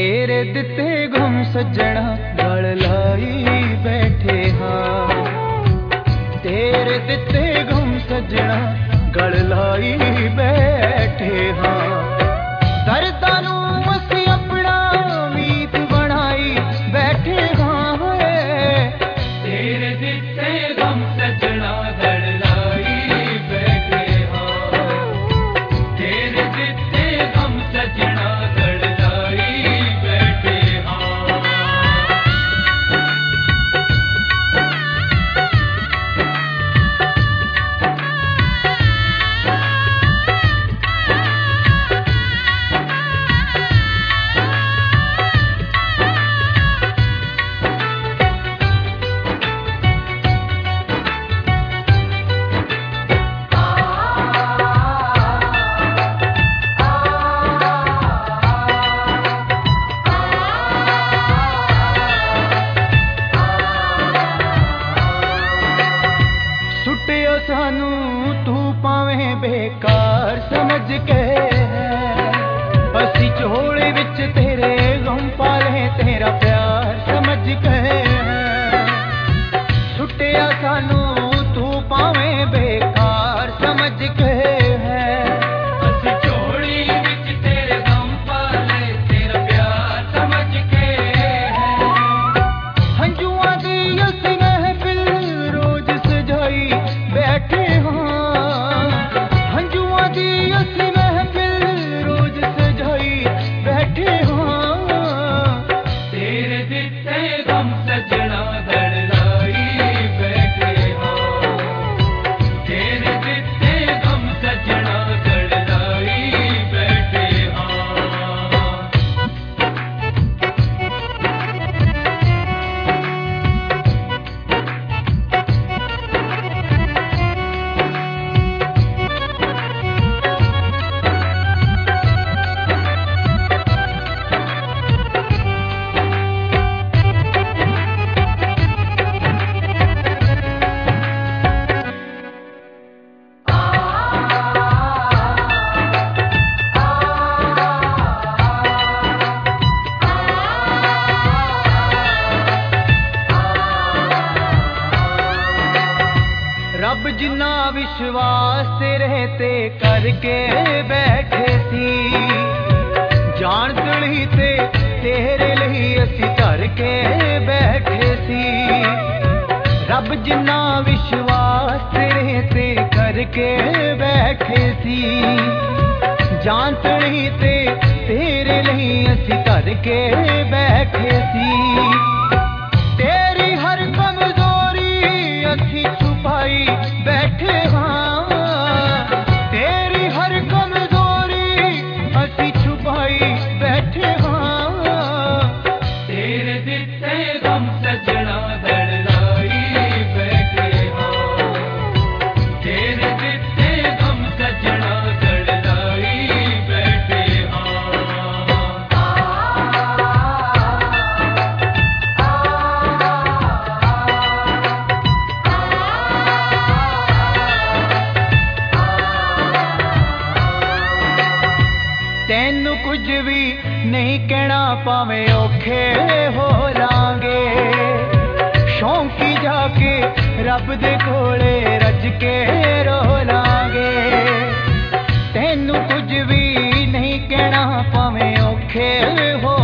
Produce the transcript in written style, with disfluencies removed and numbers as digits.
तेरे दिते गम सजना गल लाई बैठे हाँ। तेरे दिते गम सजना गल लाई बैठे हाँ। दर्दां नूं असीं अपना मीत बनाई बैठे हाँ। तेरे दिते गम सजना गल लाई बैठे हाँ। तेरे दिते गम सजना गल लाई बैठे हाँ। सानू तू पावें बेकार समझ के असी झोले विच तेरे गम पाले तेरा प्यार समझ के सुटिया सानू तू पावें बेकार समझ के असी झोले विच तेरे गम पाले तेरा प्यार समझ के हंजुआं दी असी महफिल रोज सजाई बैठे हाँ। हंजुआं दी असी महफिल रोज सजाई बैठे हाँ। तेरे दिते गम सजना गल लाई बैठे हाँ। तेरे दिते गम सजना गल लाई बैठे हाँ। रब जिन्ना विश्वास तेरे ते करके बैठे सी जान तली ते तेरे लिए असी करके बैठे सी। रब जिन्ना विश्वास तेरे ते करके बैठे सी जान तली ते तेरे लिए असी करके बैठे सी। तेरी हर कमजोरी असी छुपाई बैठे हाँ। तेरी हर कमजोरी असी छुपाई बैठे हाँ। तेरे दिते गम सजना गल लाई बैठे हाँ। तेरे दिते गम सजना गल लाई बैठे हाँ। तैनू कुछ भी नहीं कहना पावें औखे हो लांगे शौकी जाके रब दे कोले रज के रो लांगे। तैनू कुछ भी नहीं कहना पावें औखे हो